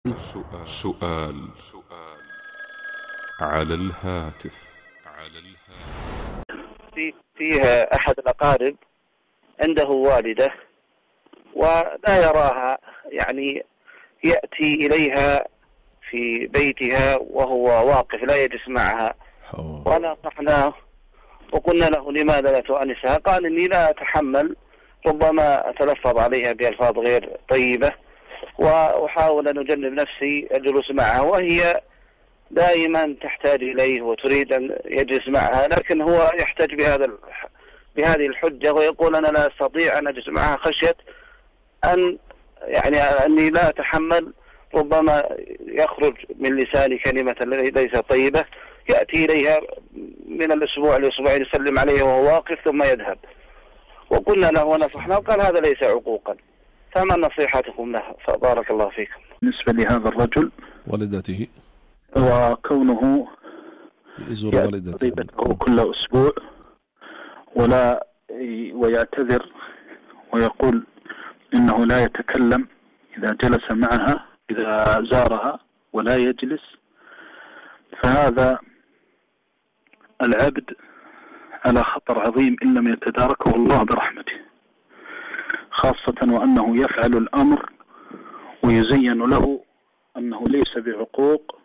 سؤال على الهاتف. فيها أحد الأقارب عنده والدة ولا يراها، يعني يأتي إليها في بيتها وهو واقف لا يجلس معها، ونصحناه وقلنا له لماذا لا تؤنسها؟ قال إني لا أتحمل، ربما أتلفظ عليها بألفاظ غير طيبة وأحاول أن أجنب نفسي الجلوس معها، وهي دائما تحتاج إليه وتريد أن يجلس معها، لكن هو يحتاج بهذه الحجة ويقول أنا لا أستطيع أن أجلس معها خشية أني لا أتحمل، ربما يخرج من لساني كلمة ليست طيبة، يأتي إليها من الأسبوع لأسبوعين يسلم عليها وهو واقف ثم يذهب. وقلنا له ونصحنا وقال هذا ليس عقوقا، فما نصيحتكم له؟ فبارك الله فيكم. بالنسبة لهذا الرجل والدته وكونه يزور والدته كل أسبوع ويعتذر ويقول إنه لا يتكلم إذا جلس معها، إذا زارها ولا يجلس، فهذا العبد على خطر عظيم إن لم يتداركه الله برحمته، خاصة وأنه يفعل الأمر ويزين له أنه ليس بعقوق،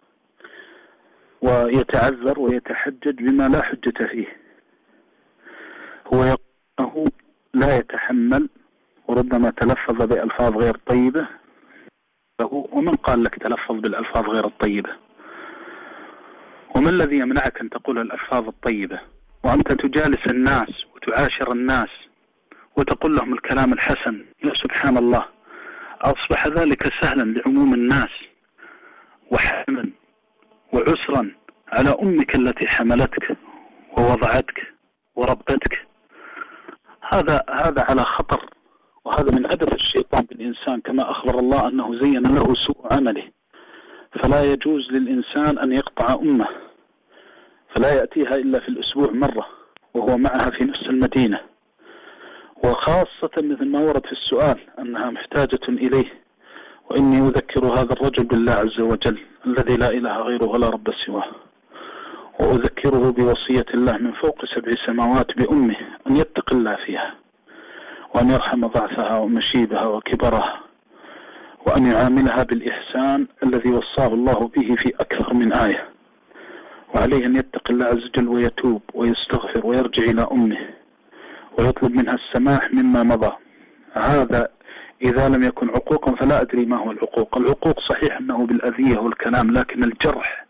ويتعذر ويتحجج بما لا حجة فيه. هو يقول أنه لا يتحمل وربما تلفظ بألفاظ غير طيبة له، ومن قال لك تلفظ بالألفاظ غير الطيبة؟ وما الذي يمنعك أن تقول الألفاظ الطيبة وأنت تجالس الناس وتعاشر الناس وتقول لهم الكلام الحسن؟ يا سبحان الله، أصبح ذلك سهلا لعموم الناس وحملا وعسرا على أمك التي حملتك ووضعتك وربتك. هذا على خطر، وهذا من عبث الشيطان بالإنسان، كما أخبر الله أنه زين له سوء عمله. فلا يجوز للإنسان أن يقطع أمه، فلا يأتيها إلا في الأسبوع مرة وهو معها في نفس المدينة، وخاصة مثل ما ورد في السؤال أنها محتاجة إليه. وإني أذكر هذا الرجل بالله عز وجل الذي لا إله غيره ولا رب سواه، وأذكره بوصية الله من فوق 7 سماوات بأمه أن يتق الله فيها، وأن يرحم ضعفها ومشيبها وكبرها، وأن يعاملها بالإحسان الذي وصاه الله به في أكثر من آية. وعليه أن يتق الله عز وجل ويتوب ويستغفر ويرجع إلى أمه ويطلب منها السماح مما مضى. هذا إذا لم يكن عقوقا، فلا أدري ما هو العقوق. العقوق صحيح أنه بالأذية والكلام، لكن الجرح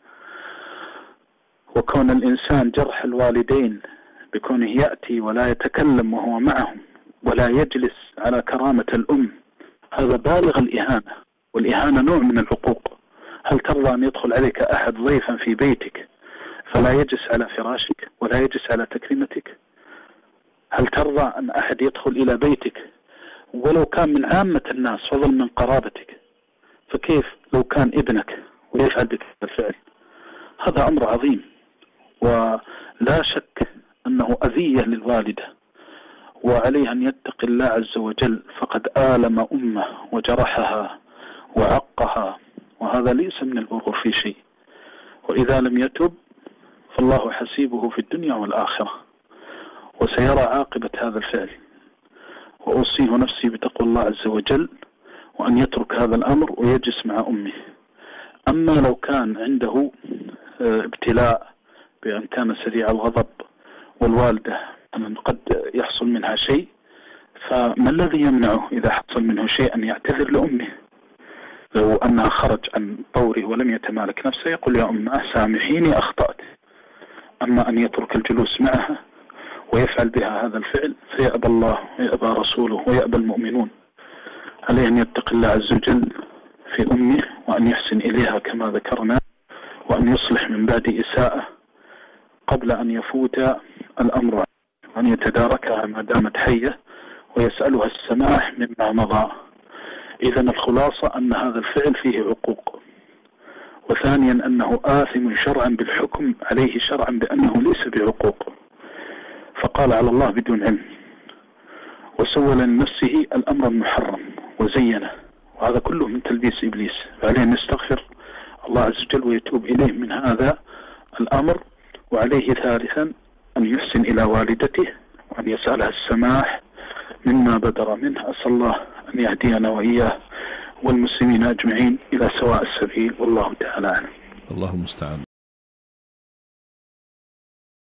وكون الإنسان جرح الوالدين بكونه يأتي ولا يتكلم وهو معهم ولا يجلس على كرامة الأم، هذا بالغ الإهانة، والإهانة نوع من العقوق. هل ترضى أن يدخل عليك أحد ضيفا في بيتك فلا يجلس على فراشك ولا يجلس على تكريمتك؟ هل ترضى أن أحد يدخل إلى بيتك ولو كان من عامة الناس فضل من قرابتك؟ فكيف لو كان ابنك ويفعل بك الفعل؟ هذا أمر عظيم، ولا شك أنه أذية للوالدة، وعليه أن يتقي الله عز وجل، فقد آلم أمه وجرحها وعقها، وهذا ليس من البر في شيء. وإذا لم يتب فالله حسيبه في الدنيا والآخرة، وسيرى عاقبة هذا الفعل. وأوصيه نفسي بتقوى الله عز وجل، وأن يترك هذا الأمر ويجلس مع أمه. أما لو كان عنده ابتلاء بأن كان سريع الغضب والوالدة أن قد يحصل منها شيء، فما الذي يمنعه إذا حصل منه شيء أن يعتذر لأمه؟ لو أنها خرج عن طوره ولم يتمالك نفسه يقول يا أمه سامحيني أخطأت. أما أن يترك الجلوس معها ويفعل بها هذا الفعل فيأبى الله ويأبى رسوله ويأبى المؤمنون. عليه أن يتقي الله عز وجل في أمه، وأن يحسن إليها كما ذكرنا، وأن يصلح من بعد إساءة قبل أن يفوت الأمر، وأن يتداركها ما دامت حية ويسألها السماح مما مضى. إذن الخلاصة أن هذا الفعل فيه عقوق، وثانيا أنه آثم شرعا بالحكم عليه شرعا بأنه ليس بعقوق، فقال على الله بدون علم، وسول لنفسه الأمر المحرم وزينه، وهذا كله من تلبيس إبليس. فعليه أن نستغفر الله عز وجل ويتوب إليه من هذا الأمر. وعليه ثالثا أن يحسن إلى والدته وأن يسألها السماح مما بدر منه. أسأل الله أن يهدينا وإياه والمسلمين أجمعين إلى سواء السبيل، والله تعالى أعلم. الله المستعان.